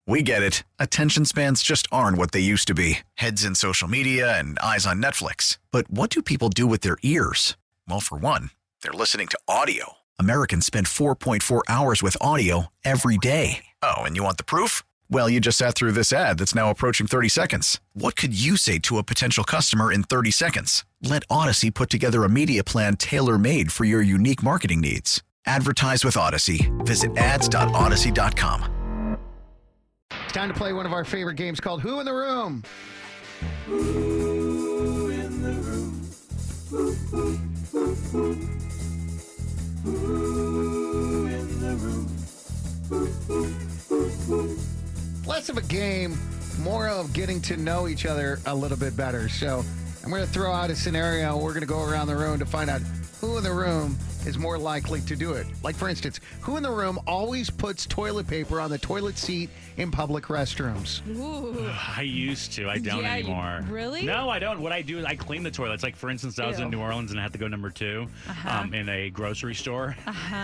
We get it. Attention spans just aren't what they used to be. Heads in social media and eyes on Netflix. But what do people do with their ears? Well, for one, they're listening to audio. Americans spend 4.4 hours with audio every day. Oh, and you want the proof? Well, you just sat through this ad that's now approaching 30 seconds. What could you say to a potential customer in 30 seconds? Let Odyssey put together a media plan tailor-made for your unique marketing needs. Advertise with Odyssey. Visit ads.odyssey.com. It's time to play one of our favorite games called Who in the Room? Who in the room? Who in the room? Less of a game, more of getting to know each other a little bit better. So I'm going to throw out a scenario. We're going to go around the room to find out who in the room is more likely to do it. Like, for instance, who in the room always puts toilet paper on the toilet seat in public restrooms? Ooh. I used to. I don't anymore. Really? No, I don't. What I do is I clean the toilets. Like, for instance, I was in New Orleans and I had to go number 2 in a grocery store.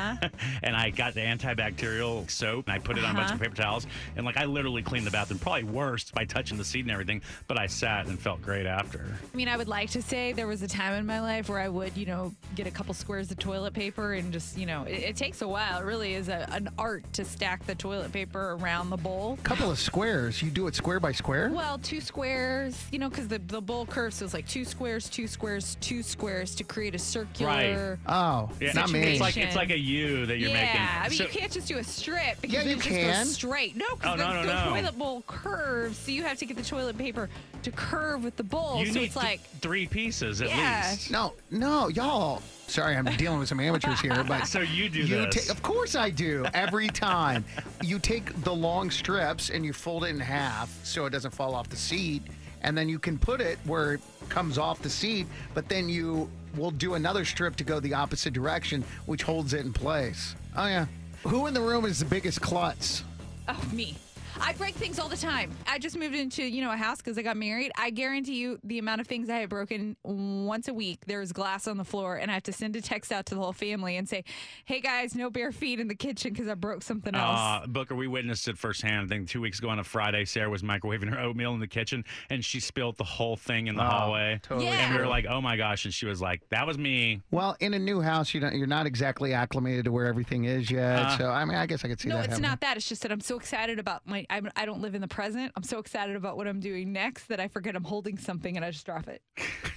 And I got the antibacterial soap and I put it on a bunch of paper towels. And, like, I literally cleaned the bathroom. Probably worse by touching the seat and everything. But I sat and felt great after. I mean, I would like to say there was a time in my life where I would, get a couple squares of toilet paper and just, it takes a while. It really is an art to stack the toilet paper around the bowl. Couple of squares. You do it square by square? Well, 2 squares, because the bowl curves, so it's like 2 squares, 2 squares, 2 squares to create a circular. Oh, Yeah, not me. It's like a U that you're making. Yeah, I mean, you can't just do a strip because you it just can. goes straight. No, because the toilet bowl curves, so you have to get the toilet paper to curve with the bowl. You so need it's like 3 pieces at least. No, y'all. Sorry, I'm dealing with some amateurs here, but So you do this. Of course I do. Every time. You take the long strips and you fold it in half so it doesn't fall off the seat, and then you can put it where it comes off the seat, but then you will do another strip to go the opposite direction, which holds it in place. Oh, yeah. Who in the room is the biggest klutz? Oh, me. I break things all the time. I just moved into, a house because I got married. I guarantee you the amount of things I have broken once a week, there's glass on the floor, and I have to send a text out to the whole family and say, hey, guys, no bare feet in the kitchen because I broke something else. Booker, we witnessed it firsthand. I think 2 weeks ago on a Friday, Sarah was microwaving her oatmeal in the kitchen, and she spilled the whole thing in the hallway. Totally. Yeah. And we were like, oh, my gosh. And she was like, that was me. Well, in a new house, you're not exactly acclimated to where everything is yet. So, I mean, I guess I could see that No, it's happening. not that. It's just that I'm so excited about I don't live in the present. I'm so excited about what I'm doing next that I forget I'm holding something and I just drop it.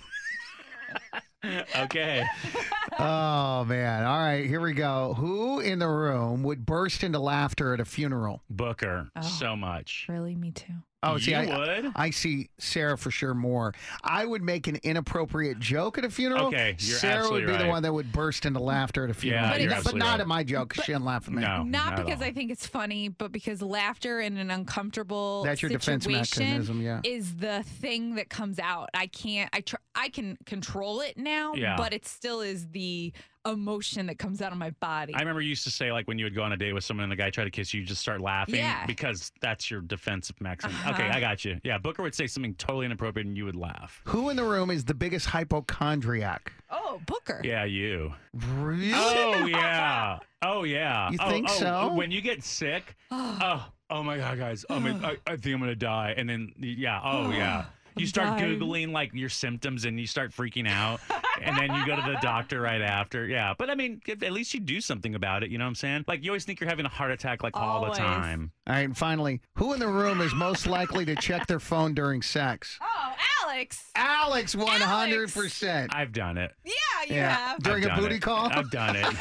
Okay. Oh, man. All right, here we go. Who in the room would burst into laughter at a funeral? Booker, so much. Really? Me too. Oh, see, You would? I see Sarah for sure more. I would make an inappropriate joke at a funeral. Okay, you're Sarah would absolutely be the right. one that would burst into laughter at a funeral. Yeah, you're but absolutely not right. at my joke because she didn't laugh at me. No. Not at because all. I think it's funny, but because laughter in an uncomfortable That's your defense situation mechanism, yeah. is the thing that comes out. I can control it now, Yeah. but it still is the emotion that comes out of my body. I remember you used to say, like, when you would go on a date with someone and the guy tried to kiss you, you just start laughing Yeah. because that's your defensive mechanism. Okay, I got you. Yeah, Booker would say something totally inappropriate and you would laugh. Who in the room is the biggest hypochondriac? Oh, Booker. Yeah, you. Really? Oh, yeah. Oh, yeah. You think so? When you get sick, oh my God, guys. I think I'm going to die. And then, yeah. You start dying. Googling, like, your symptoms and you start freaking out. And then you go to the doctor right after. Yeah. But, I mean, at least you do something about it. You know what I'm saying? Like, you always think you're having a heart attack, like, all the Always. time. All right, and finally, who in the room is most likely to check their phone during sex? Oh, Alex. Alex, 100%. I've done it. Yeah, you have. During I've a done booty it. call? I've done it.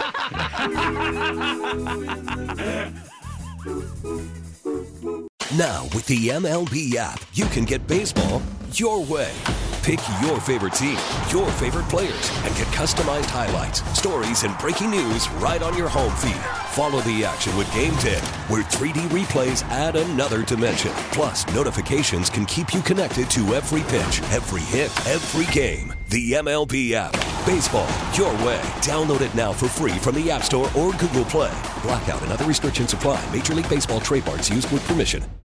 Now, with the MLB app, you can get baseball your way. Pick your favorite team, your favorite players, and get customized highlights, stories, and breaking news right on your home feed. Follow the action with Game 10, where 3D replays add another dimension. Plus, notifications can keep you connected to every pitch, every hit, every game. The MLB app. Baseball your way. Download it now for free from the App Store or Google Play. Blackout and other restrictions apply. Major League Baseball trademarks used with permission.